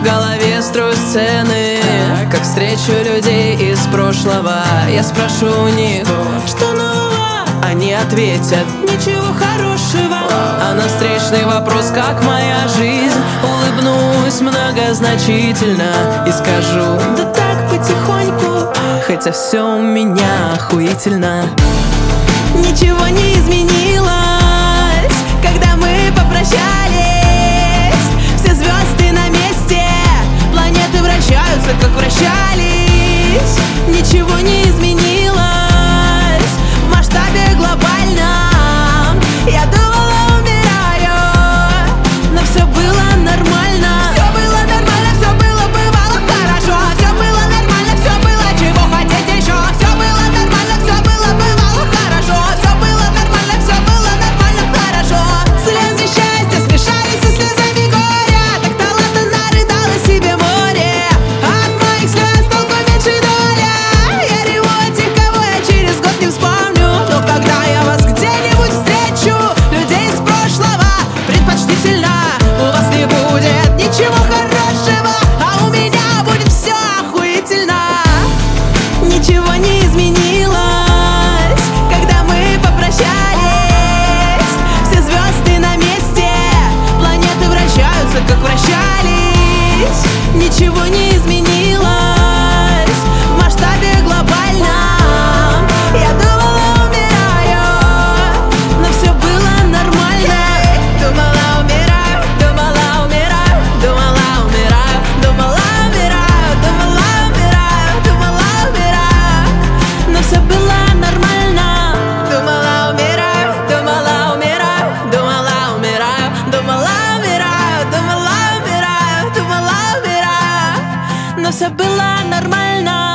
голове строю сцены, как встречу людей из прошлого. Я спрошу у них, что нового? Они ответят, ничего хорошего. А на встречный вопрос, как моя жизнь, улыбнусь многозначительно и скажу, да так потихоньку, хотя все у меня охуительно. Ничего не изменилось, когда мы попрощались. Все звезды на месте, планеты вращаются, как вращались. Ничего не изменилось в масштабе глобальном. Я думала, умираю, но все было нормально. Все было нормально, все было, бывало хорошо. Все было нормально, все было, чего хотеть еще. Все было нормально, все было, бывало хорошо. Все было нормально, все было нормально, хорошо. Слезы счастья смешались со слезами горя. Так талантно нарыдала себе море. От моих слез толку меньше доля. Я реву от тех, кого я через год не вспомню. Но когда я вас где-нибудь встречу, людей из прошлого предпочтительно, у вас не будет ничего хорошего, а у меня будет все охуительно. Ничего не изменилось, когда мы попрощались. Все звезды на месте, планеты вращаются, как вращались. Ничего не изменилось в масштабе глобальном. Я думала, умираю, но все было нормально. Думала, умираю, думала, умираю, думала, умираю, думала, умираю, думала, умираю, думала, умираю, но все было нормально. Думала, умираю, думала, умираю, думала, умираю, думала, умираю, думала, умираю, думала, умираю, но все было нормально.